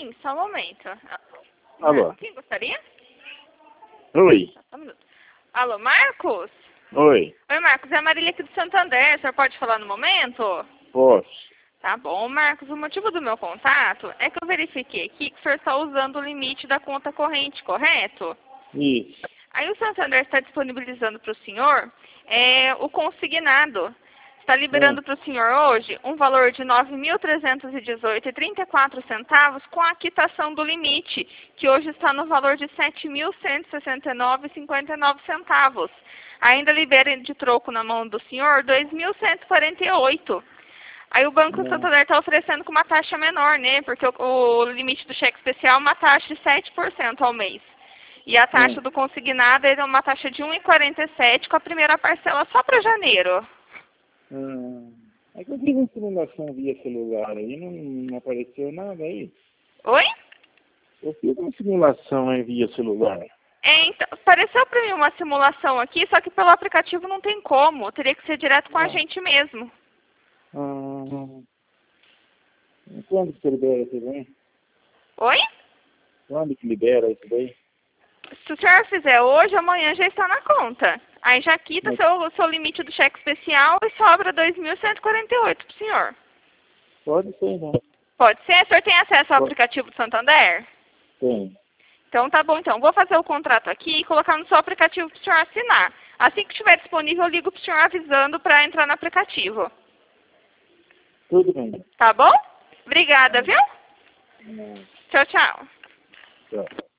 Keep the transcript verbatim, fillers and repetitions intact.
Sim, só um momento. Alô? Quem gostaria? Oi. Só um minuto. Alô, Marcos? Oi. Oi, Marcos. É a Marília aqui do Santander. O senhor pode falar no momento? Posso. Tá bom, Marcos. O motivo do meu contato é que eu verifiquei aqui que o senhor está usando o limite da conta corrente, correto? Isso. Aí o Santander está disponibilizando para o senhor é, o consignado. Está liberando Hum. para o senhor hoje um valor de nove mil trezentos e dezoito reais e trinta e quatro centavos com a quitação do limite, que hoje está no valor de sete mil cento e sessenta e nove reais e cinquenta e nove centavos. Ainda libera de troco na mão do senhor dois mil cento e quarenta e oito reais. Aí o Banco Não. Santander está oferecendo com uma taxa menor, né? Porque o, o limite do cheque especial é uma taxa de sete por cento ao mês. E a taxa Hum. do consignado é uma taxa de um vírgula quarenta e sete com a primeira parcela só para janeiro. Hum. É que eu fiz uma simulação via celular aí, não, não apareceu nada aí. Oi? Eu fiz uma simulação aí via celular. É, então, apareceu para mim uma simulação aqui, só que pelo aplicativo não tem como. Teria que ser direto com a Ah. gente mesmo. Hum. Quando que libera isso daí? Oi? Quando que libera isso daí? Se o senhor fizer hoje, amanhã já está na conta. Aí já quita Mas seu, seu limite do cheque especial e sobra dois mil cento e quarenta e oito para o senhor. pode ser, né? Pode ser? O senhor tem acesso ao Pode. aplicativo do Santander? Tem. Então tá bom, então. Vou fazer o contrato aqui e colocar no seu aplicativo para o senhor assinar. Assim que estiver disponível, eu ligo para o senhor avisando para entrar no aplicativo. Tudo bem. Tá bom? Obrigada, viu? Hum. Tchau, tchau. Tchau.